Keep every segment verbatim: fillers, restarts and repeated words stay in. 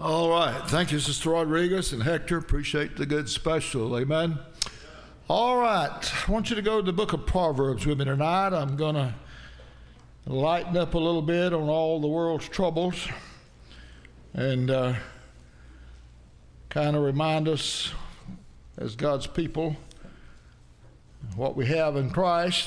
All right. Thank you, Sister Rodriguez and Hector. Appreciate the good special. Amen. All right. I want you to go to the book of Proverbs with me tonight. I'm going to lighten up a little bit on all the world's troubles and uh, kind of remind us as God's people what we have in Christ.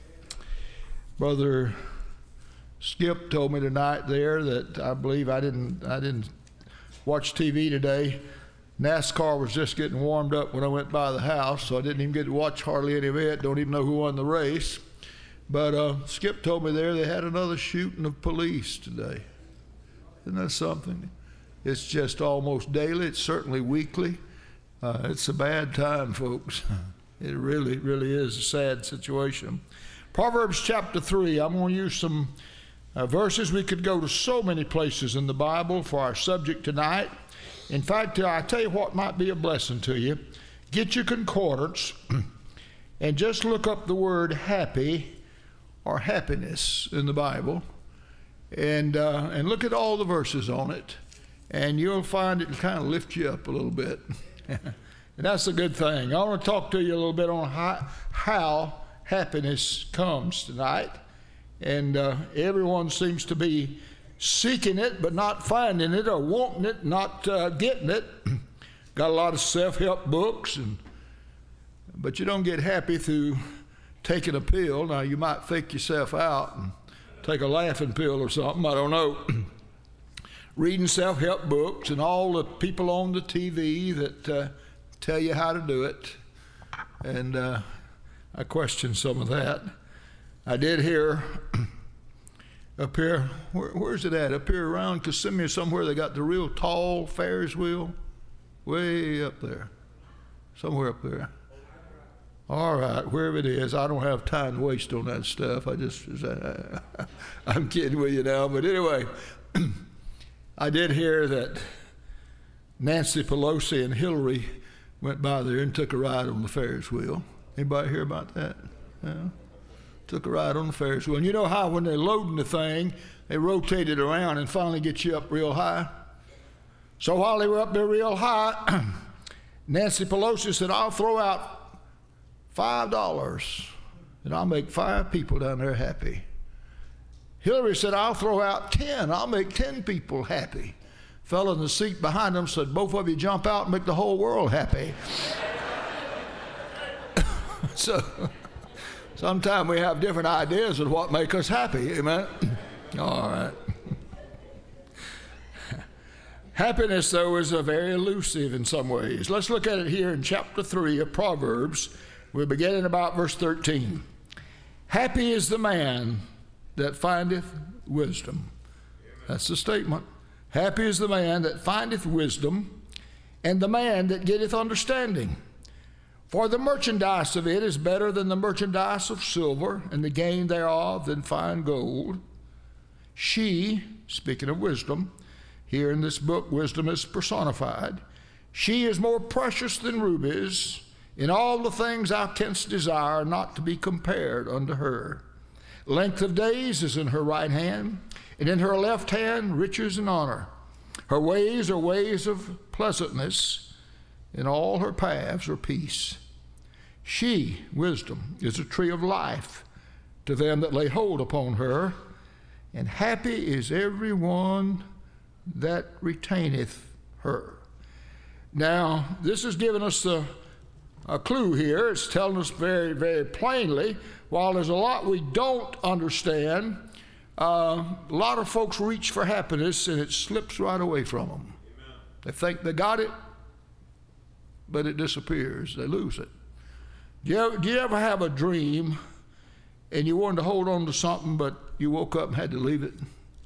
Brother Skip told me tonight there that I believe I didn't I didn't watch T V today. NASCAR was just getting warmed up when I went by the house, so I didn't even get to watch hardly any of it. Don't even know who won the race. But uh, Skip told me there they had another shooting of police today. Isn't that something? It's just almost daily. It's certainly weekly. Uh, it's a bad time, folks. It really, really is a sad situation. Proverbs chapter three, I'm going to use some uh, verses. We could go to so many places in the Bible for our subject tonight. In fact, uh, I tell you what might be a blessing to you. Get your concordance and just look up the word happy or happiness in the Bible and, uh, and look at all the verses on it, and you'll find it will kind of lift you up a little bit. And that's a good thing. I want to talk to you a little bit on how, how happiness comes tonight. And uh, everyone seems to be seeking it, but not finding it, or wanting it, not uh, getting it. Got a lot of self-help books, and but you don't get happy through taking a pill. Now, you might fake yourself out and take a laughing pill or something. I don't know. Reading self-help books and all the people on the T V that uh, tell you how to do it. And uh, I question some of that. I did hear up here, where, where's it at? Up here around Kissimmee somewhere, they got the real tall Ferris wheel. Way up there. Somewhere up there. All right, wherever it is. I don't have time to waste on that stuff. I just, I'm kidding with you now. But anyway, I did hear that Nancy Pelosi and Hillary went by there and took a ride on the Ferris wheel. Anybody hear about that? Yeah. Took a ride on the Ferris wheel. And you know how when they're loading the thing, they rotate it around and finally get you up real high? So while they were up there real high, Nancy Pelosi said, I'll throw out five dollars and I'll make five people down there happy. Hillary said, I'll throw out ten. I'll make ten people happy. Fellow in the seat behind them said, both of you jump out and make the whole world happy. So sometimes we have different ideas of what makes us happy, amen? All right. Happiness, though, is a very elusive in some ways. Let's look at it here in chapter three of Proverbs. We're beginning about verse thirteen. Happy is the man that findeth wisdom. That's the statement. Happy is the man that findeth wisdom, and the man that getteth understanding. For the merchandise of it is better than the merchandise of silver, and the gain thereof than fine gold. She, speaking of wisdom, here in this book, wisdom is personified. She is more precious than rubies. In all the things thou canst desire, not to be compared unto her. Length of days is in her right hand, and in her left hand riches and honor. Her ways are ways of pleasantness. In all her paths are peace. She, wisdom, is a tree of life to them that lay hold upon her, and happy is every one that retaineth her. Now, this is giving us a, a clue here. It's telling us very, very plainly, while there's a lot we don't understand, uh, a lot of folks reach for happiness and it slips right away from them. Amen. They think they got it, but it disappears. They lose it. Do you, ever, do you ever have a dream and you wanted to hold on to something, but you woke up and had to leave it?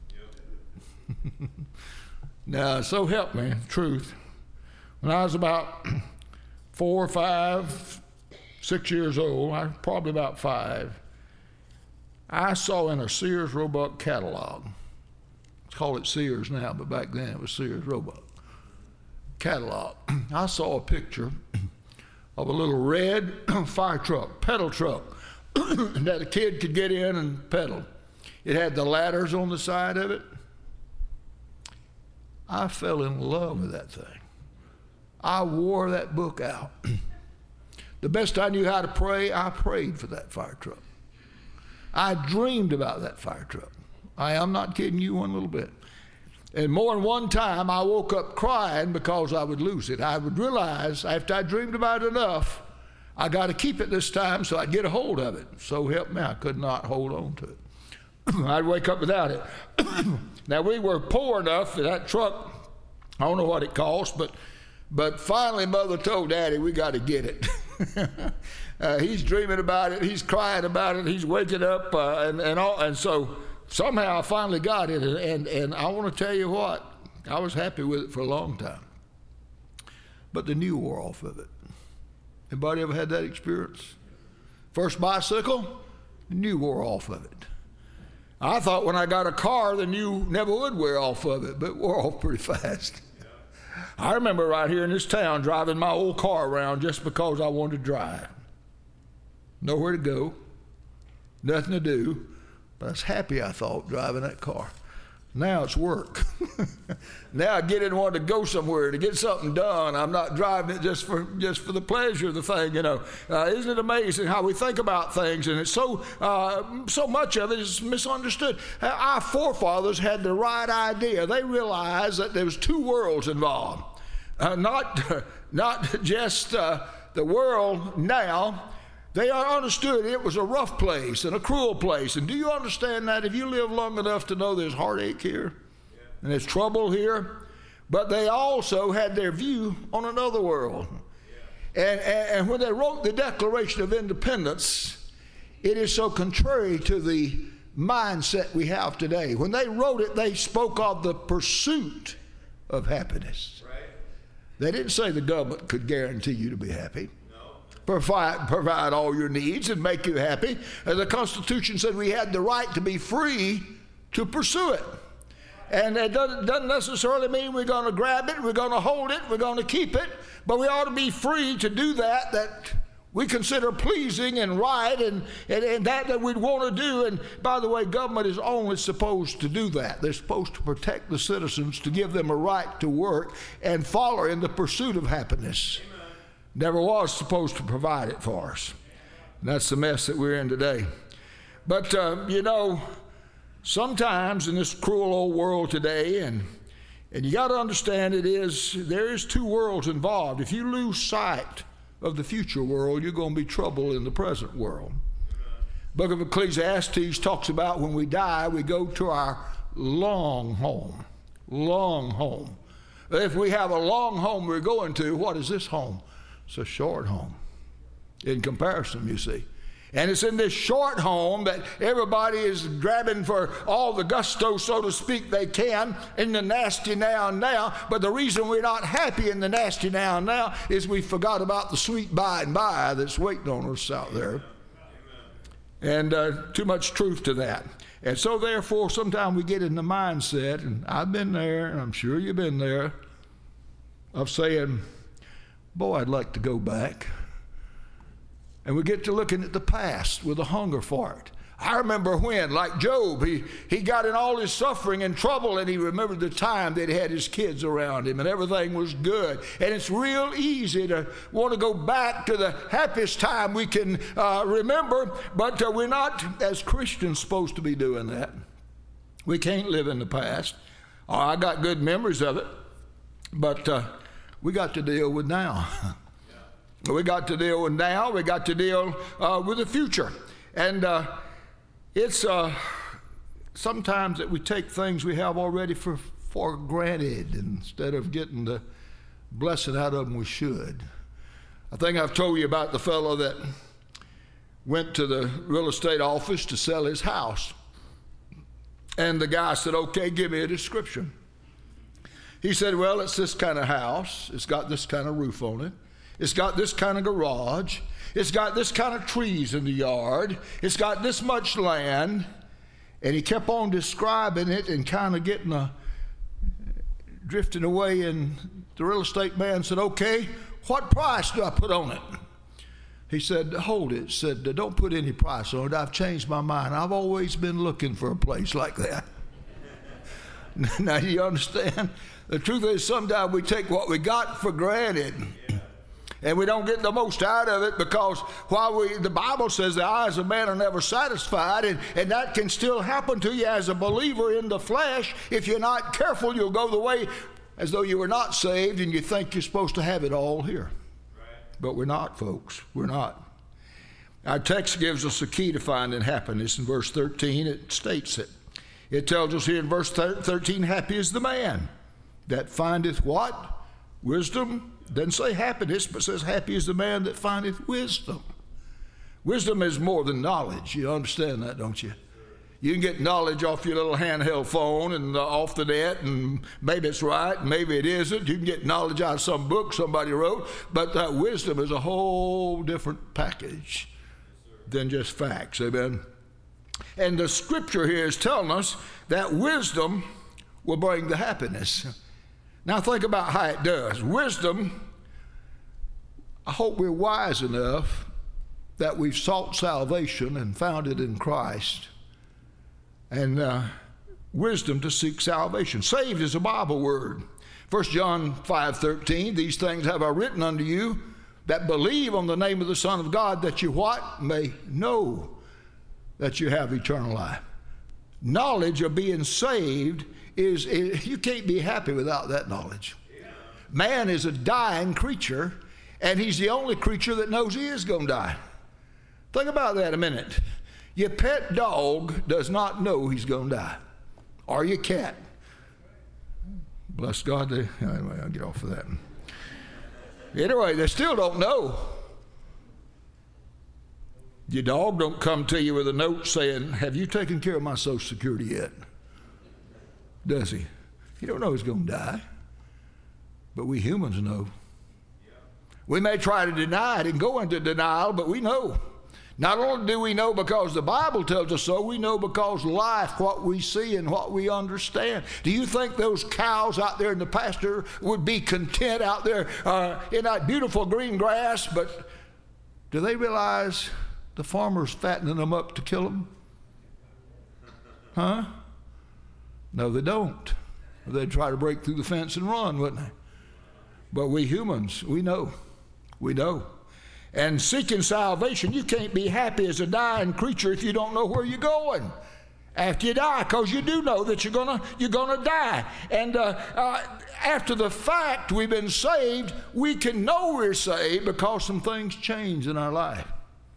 Yep. Now, so help me, truth. When I was about four, five, six years old, I was probably about five, I saw in a Sears Roebuck catalog. Let's call it Sears now, but back then it was Sears Roebuck catalog. I saw a picture of a little red fire truck, pedal truck, that a kid could get in and pedal. It had the ladders on the side of it. I fell in love with that thing. I wore that book out. The best I knew how to pray, I prayed for that fire truck. I dreamed about that fire truck. I am not kidding you one little bit. And more than one time, I woke up crying because I would lose it. I would realize after I dreamed about it enough, I got to keep it this time so I'd get a hold of it. So help me, I could not hold on to it. I'd wake up without it. Now, we were poor enough that that truck, I don't know what it cost, but but finally Mother told Daddy, we got to get it. uh, he's dreaming about it. He's crying about it. He's waking up, uh, and, and, all, and so somehow I finally got it. And, and, and I want to tell you what, I was happy with it for a long time. But the new wore off of it. Anybody ever had that experience? First bicycle, the new wore off of it. I thought when I got a car, the new never would wear off of it, but it wore off pretty fast. I remember right here in this town driving my old car around just because I wanted to drive. Nowhere to go, nothing to do, but I was happy, I thought, driving that car. Now it's work. Now I get in and want to go somewhere to get something done. I'm not driving it just for just for the pleasure of the thing, you know. Uh, isn't it amazing how we think about things? And it's so uh, so much of it is misunderstood. Uh, our forefathers had the right idea. They realized that there was two worlds involved, uh, not not just uh, the world now. They understood it was a rough place and a cruel place. And do you understand that? If you live long enough to know there's heartache here yeah. and there's trouble here, but they also had their view on another world. Yeah. And, and, and when they wrote the Declaration of Independence, it is so contrary to the mindset we have today. When they wrote it, they spoke of the pursuit of happiness. Right. They didn't say the government could guarantee you to be happy. Provide, provide all your needs and make you happy. As the Constitution said, we had the right to be free to pursue it. And it doesn't, doesn't necessarily mean we're going to grab it, we're going to hold it, we're going to keep it, but we ought to be free to do that that we consider pleasing and right and, and, and that that we'd want to do. And by the way, government is only supposed to do that. They're supposed to protect the citizens, to give them a right to work and follow in the pursuit of happiness. Never was supposed to provide it for us. And that's the mess that we're in today. But, uh, you know, sometimes in this cruel old world today, and and you got to understand it is, there is two worlds involved. If you lose sight of the future world, you're going to be trouble in the present world. Book of Ecclesiastes talks about when we die, we go to our long home. Long home. If we have a long home we're going to, what is this home? It's a short home in comparison, you see. And it's in this short home that everybody is grabbing for all the gusto, so to speak, they can in the nasty now and now. But the reason we're not happy in the nasty now and now is we forgot about the sweet by and by that's waiting on us out there. And uh, too much truth to that. And so therefore, sometimes we get in the mindset, and I've been there, and I'm sure you've been there, of saying, boy, I'd like to go back. And we get to looking at the past with a hunger for it. I remember when, like Job, he, he got in all his suffering and trouble, and he remembered the time that he had his kids around him and everything was good. And it's real easy to want to go back to the happiest time we can uh, remember, but uh, we're not, as Christians, supposed to be doing that. We can't live in the past. Oh, I got good memories of it, but uh, we got to deal with now. We got to deal with now. We got to deal uh, with the future. And uh, it's uh, sometimes that we take things we have already for, for granted instead of getting the blessing out of them we should. I think I've told you about the fellow that went to the real estate office to sell his house. And the guy said, okay, give me a description. He said, well, it's this kind of house. It's got this kind of roof on it. It's got this kind of garage. It's got this kind of trees in the yard. It's got this much land. And he kept on describing it and kind of getting a, drifting away. And the real estate man said, okay, what price do I put on it? He said, hold it. He said, don't put any price on it. I've changed my mind. I've always been looking for a place like that. Now, you understand? The truth is sometimes we take what we got for granted. And we don't get the most out of it because while we, the Bible says the eyes of man are never satisfied, and, and that can still happen to you as a believer in the flesh. If you're not careful, you'll go the way as though you were not saved and you think you're supposed to have it all here. Right. But we're not, folks. We're not. Our text gives us a key to finding happiness. In verse thirteen, it states it. It tells us here in verse thirteen, happy is the man that findeth what? Wisdom. Doesn't say happiness, but says happy is the man that findeth wisdom. Wisdom is more than knowledge. You understand that, don't you? You can get knowledge off your little handheld phone and uh, off the net, and maybe it's right, and maybe it isn't. You can get knowledge out of some book somebody wrote, but uh, wisdom is a whole different package than just facts. Amen? And the scripture here is telling us that wisdom will bring the happiness. Now think about how it does. Wisdom, I hope we're wise enough that we've sought salvation and found it in Christ. And uh, wisdom to seek salvation. Saved is a Bible word. First John five thirteen, these things have I written unto you that believe on the name of the Son of God, that you what? May know that you have eternal life. Knowledge of being saved is, is you can't be happy without that knowledge. Yeah. Man is a dying creature, and he's the only creature that knows he is going to die. Think about that a minute. Your pet dog does not know he's going to die, or your cat. Bless God. They, anyway, I'll get off of that. Anyway, they still don't know. Your dog don't come to you with a note saying, have you taken care of my Social Security yet? Does he? He don't know he's going to die. But we humans know. We may try to deny it and go into denial, but we know. Not only do we know because the Bible tells us so, we know because life, what we see and what we understand. Do you think those cows out there in the pasture would be content out there uh, in that beautiful green grass? But do they realize the farmer's fattening them up to kill them? Huh? No, they don't. They'd try to break through the fence and run, wouldn't they? But we humans, we know. We know. And seeking salvation, you can't be happy as a dying creature if you don't know where you're going after you die, because you do know that you're gonna you're gonna die. And uh, uh, after the fact we've been saved, we can know we're saved because some things change in our life.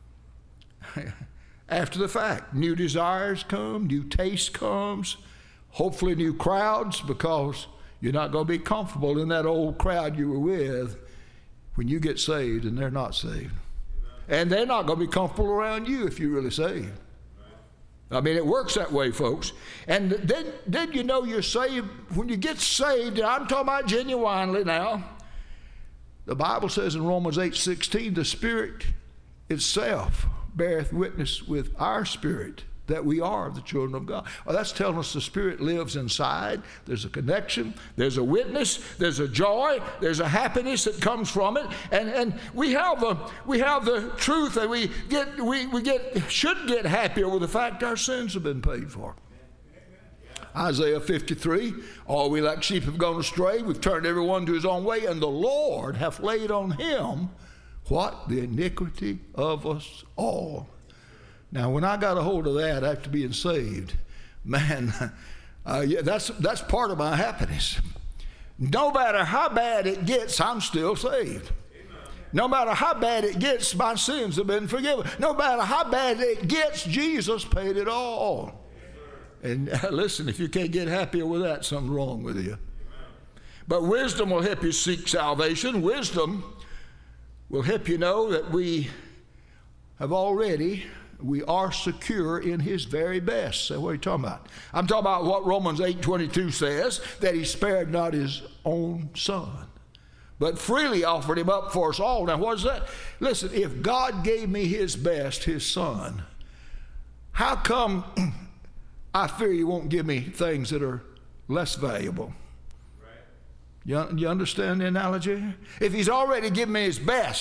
After the fact, new desires come, new taste comes, hopefully new crowds, because you're not going to be comfortable in that old crowd you were with when you get saved and they're not saved. And they're not going to be comfortable around you if you're really saved. I mean, it works that way, folks. And then, then you know you're saved. When you get saved, and I'm talking about genuinely now, the Bible says in Romans eight sixteen, the Spirit itself beareth witness with our spirit that we are the children of God. Well, that's telling us the Spirit lives inside. There's a connection. There's a witness. There's a joy. There's a happiness that comes from it. And and we have the we have the truth that we get we, we get should get happy over the fact our sins have been paid for. Isaiah fifty-three, all we like sheep have gone astray. We've turned everyone to his own way, and the Lord hath laid on him what? The iniquity of us all. Now, when I got a hold of that after being saved, man, uh, yeah, that's that's part of my happiness. No matter how bad it gets, I'm still saved. No matter how bad it gets, my sins have been forgiven. No matter how bad it gets, Jesus paid it all. And uh, listen, if you can't get happier with that, something's wrong with you. But wisdom will help you seek salvation. Wisdom will help you know that we have already, we are secure in his very best. So what are you talking about? I'm talking about what Romans eight twenty-two says, that he spared not his own son, but freely offered him up for us all. Now what is that? Listen, if God gave me his best, his son, how come I fear he won't give me things that are less valuable? You, you understand the analogy? If he's already given me his best,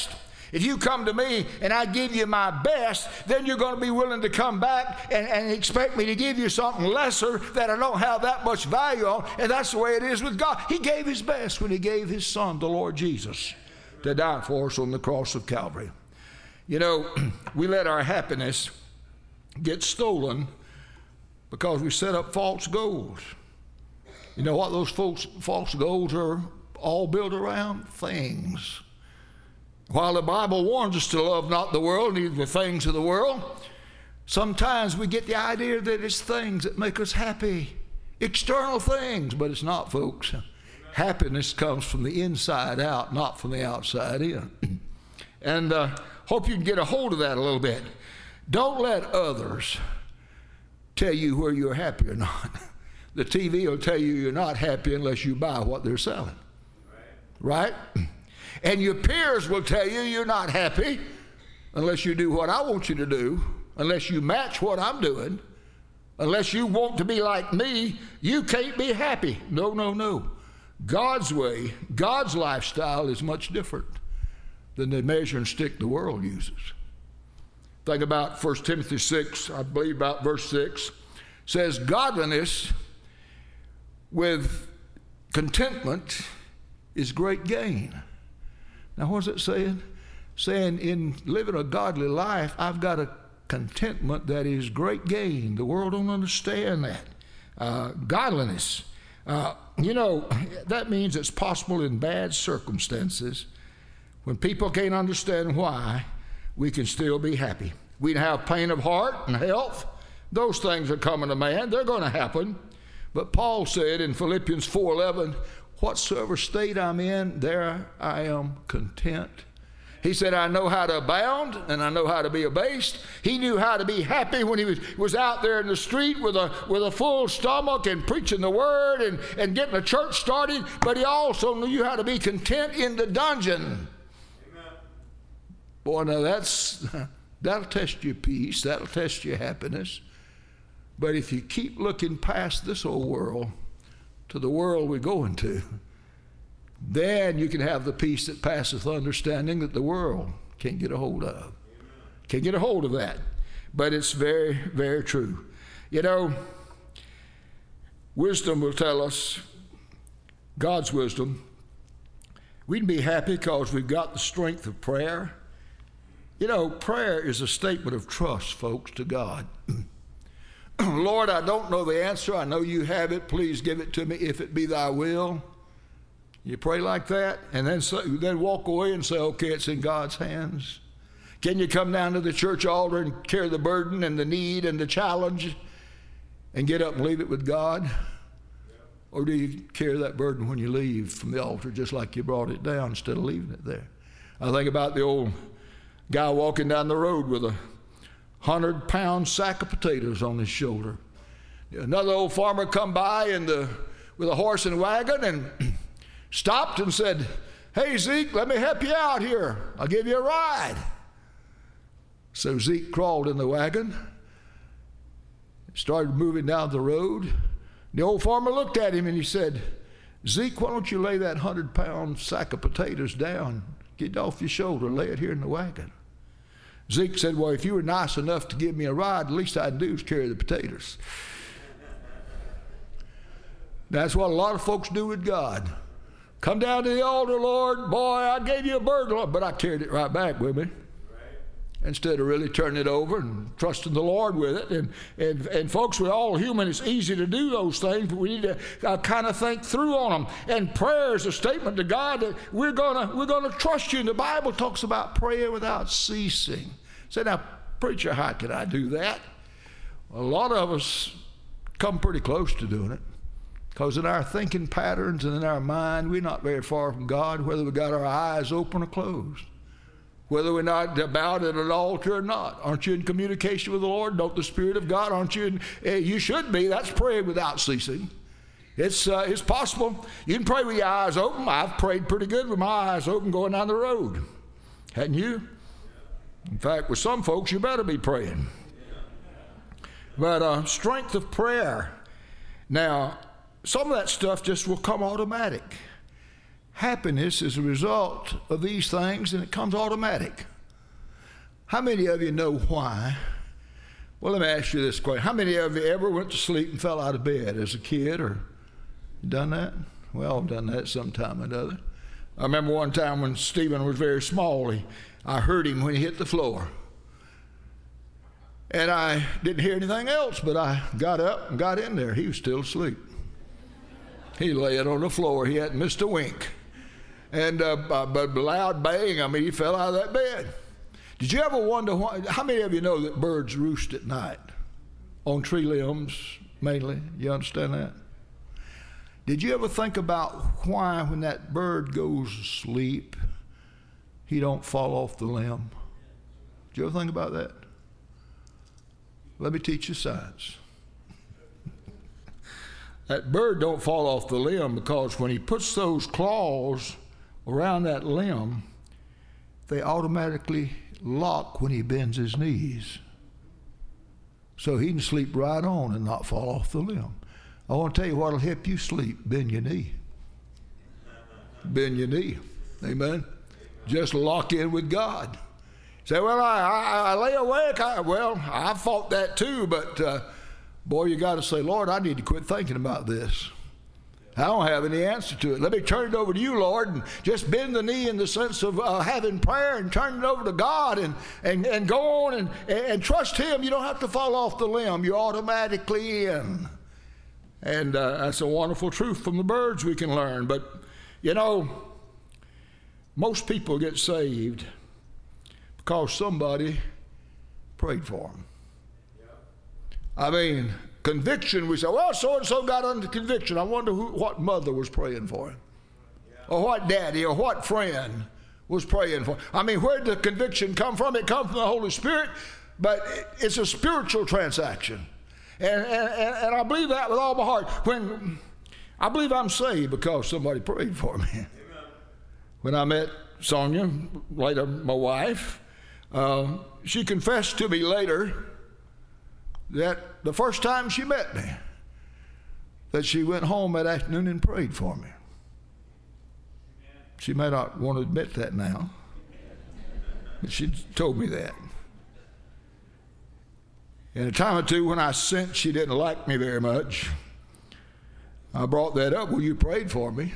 If you come to me and I give you my best, then you're going to be willing to come back and, and expect me to give you something lesser that I don't have that much value on. And that's the way it is with God. He gave his best when he gave his son, the Lord Jesus, to die for us on the cross of Calvary. You know, we let our happiness get stolen because we set up false goals. You know what those false, false goals are all built around? Things. While the Bible warns us to love not the world, neither the things of the world, sometimes we get the idea that it's things that make us happy. External things, but it's not, folks. Happiness comes from the inside out, not from the outside in. And uh, hope you can get a hold of that a little bit. Don't let others tell you where you're happy or not. The T V will tell you you're not happy unless you buy what they're selling. Right? And your peers will tell you you're not happy unless you do what I want you to do, unless you match what I'm doing, unless you want to be like me, you can't be happy. No, no, no. God's way, God's lifestyle is much different than the measure and stick the world uses. Think about First Timothy six, I believe about verse six, says, godliness with contentment is great gain. Now, what's it saying? Saying in living a godly life, I've got a contentment that is great gain. The world don't understand that. Uh, godliness. Uh, you know, that means it's possible in bad circumstances, when people can't understand why, we can still be happy. We can have pain of heart and health. Those things are coming to man. They're going to happen. But Paul said in Philippians four eleven, whatsoever state I'm in, there I am content. He said, I know how to abound and I know how to be abased. He knew how to be happy when he was, was out there in the street with a, with a full stomach and preaching the word and, and getting a church started. But he also knew how to be content in the dungeon. Amen. Boy, now that's, that'll test your peace. That'll test your happiness. But if you keep looking past this old world to the world we're going to, then you can have the peace that passeth understanding that the world can't get a hold of. Amen. Can't get a hold of that. But it's very, very true. You know, wisdom will tell us, God's wisdom, we can be happy because we've got the strength of prayer. You know, prayer is a statement of trust, folks, to God. Lord, I don't know the answer. I know you have it. Please give it to me if it be thy will. You pray like that and then, so, then walk away and say, okay, it's in God's hands. Can you come down to the church altar and carry the burden and the need and the challenge and get up and leave it with God? Or do you carry that burden when you leave from the altar just like you brought it down instead of leaving it there? I think about the old guy walking down the road with a hundred pound sack of potatoes on his shoulder. Another old farmer come by in the, with a horse and wagon and stopped and said, hey, Zeke, let me help you out here. I'll give you a ride. So Zeke crawled in the wagon, started moving down the road. The old farmer looked at him and he said, Zeke, why don't you lay that hundred pound sack of potatoes down, get it off your shoulder, lay it here in the wagon. Zeke said, well, if you were nice enough to give me a ride, the least I'd do is carry the potatoes. That's what a lot of folks do with God. Come down to the altar, Lord. Boy, I gave you a burden, but I carried it right back with me. Right. Instead of really turning it over and trusting the Lord with it. And, and, and folks, we're all human. It's easy to do those things, but we need to uh, kind of think through on them. And prayer is a statement to God that we're going to we're gonna trust you. And the Bible talks about prayer without ceasing. Say, now, preacher, how can I do that? A lot of us come pretty close to doing it. Because in our thinking patterns and in our mind, we're not very far from God, whether we got our eyes open or closed. Whether we're not about at an altar or not. Aren't you in communication with the Lord? Don't the Spirit of God, aren't you? In, uh, you should be. That's praying without ceasing. It's, uh, it's possible. You can pray with your eyes open. I've prayed pretty good with my eyes open going down the road. Hadn't you? In fact, with some folks, you better be praying. But uh, strength of prayer. Now, some of that stuff just will come automatic. happiness is a result of these things, and it comes automatic. How many of you know why? Well, let me ask you this question. How many of you ever went to sleep and fell out of bed as a kid, or done that? Well, I've done that sometime or another. I remember one time when Stephen was very small, he, I heard him when he hit the floor. And I didn't hear anything else, but I got up and got in there. He was still asleep. He lay it on the floor. He hadn't missed a wink. And uh, but loud bang, I mean, he fell out of that bed. Did you ever wonder why? How many of you know that birds roost at night? On tree limbs, mainly. You understand that? Did you ever think about why when that bird goes to sleep, he don't fall off the limb? Did you ever think about that? Let me teach you science. That bird don't fall off the limb because when he puts those claws around that limb, they automatically lock when he bends his knees. So he can sleep right on and not fall off the limb. I want to tell you what will help you sleep. Bend your knee. Bend your knee. Amen. Just lock in with God. Say, well, I, I, I lay awake. I, well, I fought that too, but uh, boy, you got to say, Lord, I need to quit thinking about this. I don't have any answer to it. Let me turn it over to you, Lord, and just bend the knee in the sense of uh, having prayer and turn it over to God and, and, and go on and, and trust Him. You don't have to fall off the limb. You're automatically in. And uh, that's a wonderful truth from the birds we can learn. But, you know, most people get saved because somebody prayed for them. I mean, conviction, we say, well, so-and-so got under conviction. I wonder who, what mother was praying for him. Or what daddy or what friend was praying for him. I mean, where did the conviction come from? It comes from the Holy Spirit, but it's a spiritual transaction. And, and, and I believe that with all my heart. When I believe I'm saved because somebody prayed for me. Amen. When I met Sonia, later my wife, uh, she confessed to me later that the first time she met me, that she went home that afternoon and prayed for me. She may not want to admit that now, but she told me that. And a time or two when I sensed she didn't like me very much, I brought that up. Well, you prayed for me.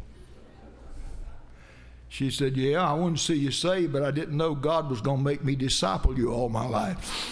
She said, yeah, I wanted to see you saved, but I didn't know God was going to make me disciple you all my life.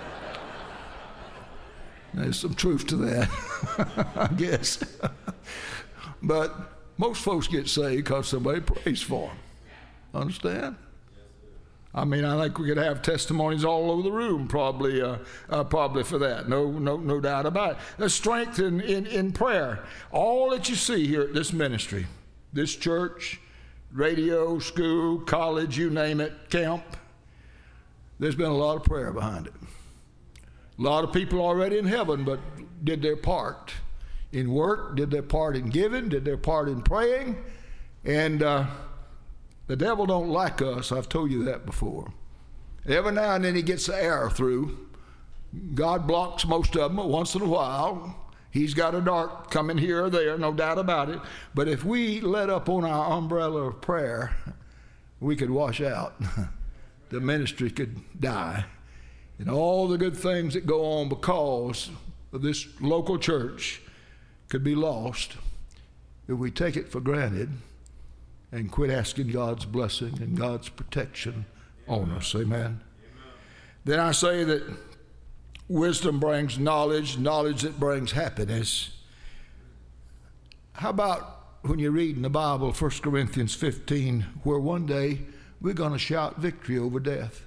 There's some truth to that, I guess. But most folks get saved because somebody prays for them. Understand? I mean, I think we could have testimonies all over the room, probably, uh, uh, probably for that. No, no, no doubt about it. There's strength in, in, in prayer. All that you see here at this ministry, this church, radio, school, college, you name it, camp, there's been a lot of prayer behind it. A lot of people already in heaven, but did their part in work, did their part in giving, did their part in praying, and uh, the devil don't like us. I've told you that before. Every now and then he gets the arrow through. God blocks most of them, but once in a while he's got a dart coming here or there, no doubt about it. But if we let up on our umbrella of prayer, we could wash out. The ministry could die. And all the good things that go on because of this local church could be lost if we take it for granted and quit asking God's blessing and God's protection on us. Amen. Amen. Then I say that wisdom brings knowledge, knowledge that brings happiness. How about when you read in the Bible, First Corinthians fifteen, where one day we're going to shout victory over death.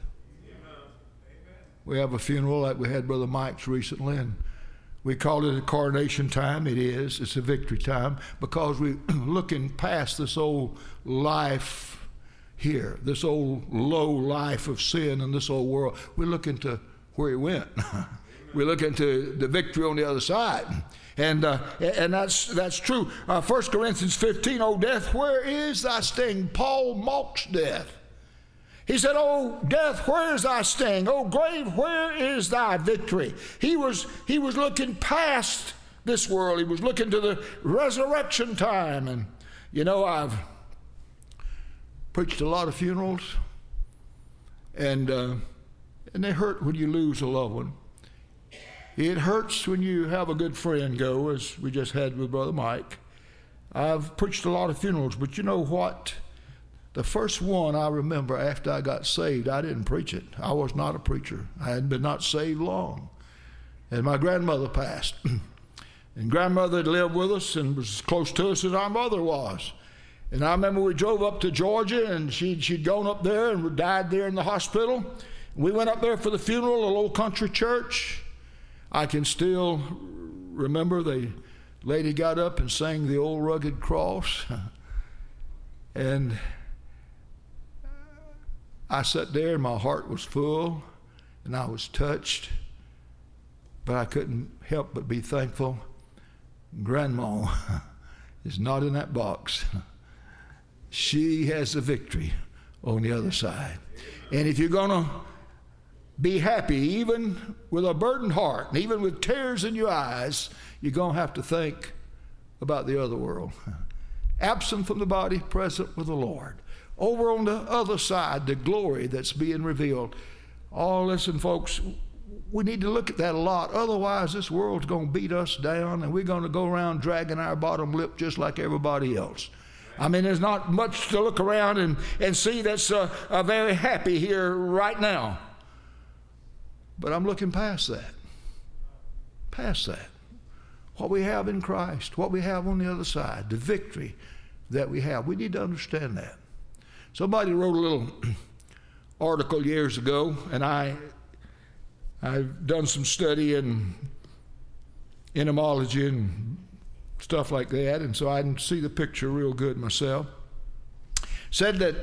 We have a funeral like we had Brother Mike's recently, and we call it a coronation time. It is. It's a victory time because we're looking past this old life here, this old low life of sin in this old world. We're looking to where he went. We're looking to the victory on the other side. And uh, and that's that's true. Uh, First Corinthians fifteen, oh, death, where is thy sting? Paul mocks death. He said, oh, death, where is thy sting? Oh, grave, where is thy victory? He was, he was looking past this world. He was looking to the resurrection time. And, you know, I've preached a lot of funerals, and uh, and they hurt when you lose a loved one. It hurts when you have a good friend go, as we just had with Brother Mike. I've preached a lot of funerals, but you know what? The first one I remember after I got saved, I didn't preach it. I was not a preacher. I had been not saved long. And my grandmother passed. And grandmother had lived with us and was as close to us as our mother was. And I remember we drove up to Georgia, and she'd, she'd gone up there and died there in the hospital. We went up there for the funeral, a little country church. I can still remember the lady got up and sang the old rugged cross. And I sat there and my heart was full and I was touched, but I couldn't help but be thankful. Grandma is not in that box. She has the victory on the other side. And if you're going to be happy, even with a burdened heart, and even with tears in your eyes, you're going to have to think about the other world. Absent from the body, present with the Lord. Over on the other side, the glory that's being revealed. Oh, listen, folks, we need to look at that a lot. Otherwise, this world's going to beat us down, and we're going to go around dragging our bottom lip just like everybody else. I mean, there's not much to look around and, and see that's uh, uh, very happy here right now. But I'm looking past that. Past that. What we have in Christ, what we have on the other side, the victory that we have. We need to understand that. Somebody wrote a little article years ago, and I, I've done some study in entomology and stuff like that, and so I can see the picture real good myself. Said that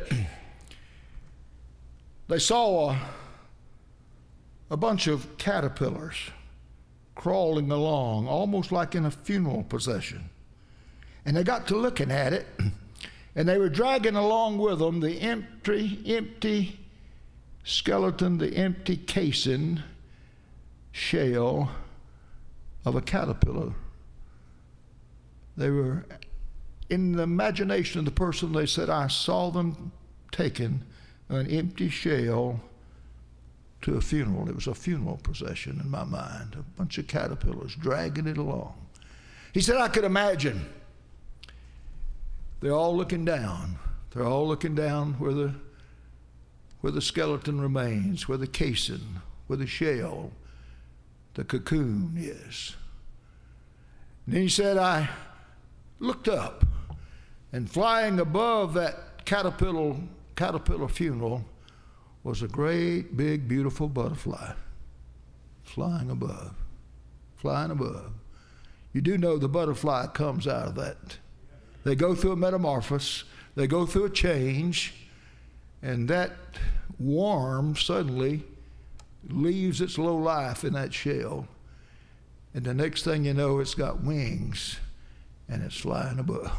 they saw a, a bunch of caterpillars crawling along, almost like in a funeral procession. And they got to looking at it, and they were dragging along with them the empty, empty skeleton, the empty casing, shell of a caterpillar. They were, in the imagination of the person, they said, I saw them taking an empty shell to a funeral. It was a funeral procession in my mind, a bunch of caterpillars dragging it along. He said, I could imagine. They're all looking down. They're all looking down where the where the skeleton remains, where the casing, where the shell, the cocoon is. And then he said, I looked up, and flying above that caterpillar caterpillar funeral was a great, big, beautiful butterfly flying above, flying above. You do know the butterfly comes out of that. They go through a metamorphosis. They go through a change, and that worm suddenly leaves its low life in that shell, and the next thing you know, it's got wings, and it's flying above.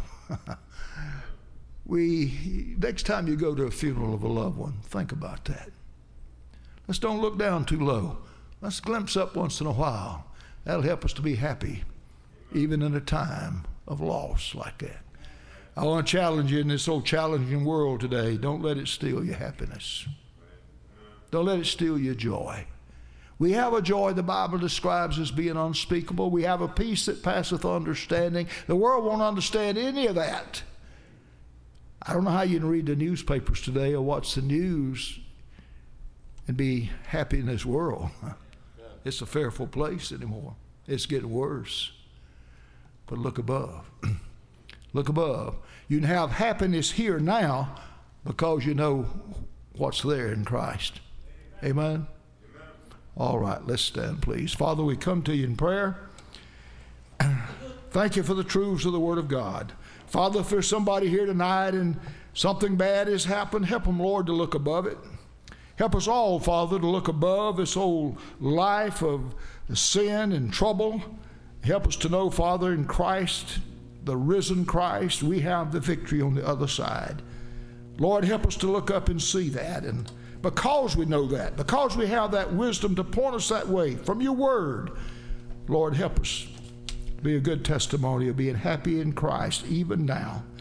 We, next time you go to a funeral of a loved one, think about that. Let's don't look down too low. Let's glimpse up once in a while. That'll help us to be happy, even in a time of loss like that. I want to challenge you in this old challenging world today. Don't let it steal your happiness. Don't let it steal your joy. We have a joy the Bible describes as being unspeakable. We have a peace that passeth understanding. The world won't understand any of that. I don't know how you can read the newspapers today or watch the news and be happy in this world. It's a fearful place anymore. It's getting worse. But look above. Look above. You can have happiness here now because you know what's there in Christ. Amen? Amen. All right, let's stand, please. Father, we come to you in prayer. Thank you for the truths of the Word of God. Father, if there's somebody here tonight and something bad has happened, help them, Lord, to look above it. Help us all, Father, to look above this old life of sin and trouble. Help us to know, Father, in Christ, the risen Christ, we have the victory on the other side. Lord, help us to look up and see that. And because we know that, because we have that wisdom to point us that way from your word, Lord, help us be a good testimony of being happy in Christ even now.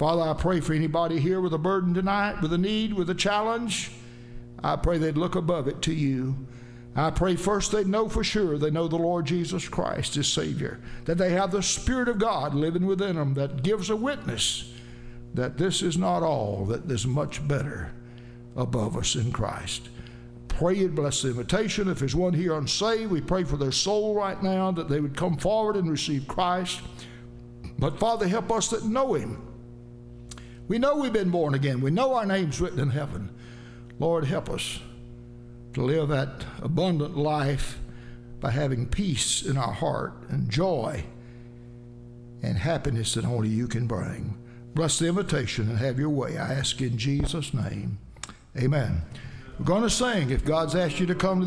Father, I pray for anybody here with a burden tonight, with a need, with a challenge. I pray they'd look above it to you. I pray first they'd know for sure they know the Lord Jesus Christ as Savior, that they have the Spirit of God living within them that gives a witness that this is not all, that there's much better above us in Christ. Pray you'd bless the invitation. If there's one here unsaved, we pray for their soul right now, that they would come forward and receive Christ. But Father, help us that know Him. We know we've been born again. We know our name's written in heaven. Lord, help us to live that abundant life by having peace in our heart and joy and happiness that only you can bring. Bless the invitation and have your way. I ask in Jesus' name. Amen. We're going to sing. If God's asked you to come to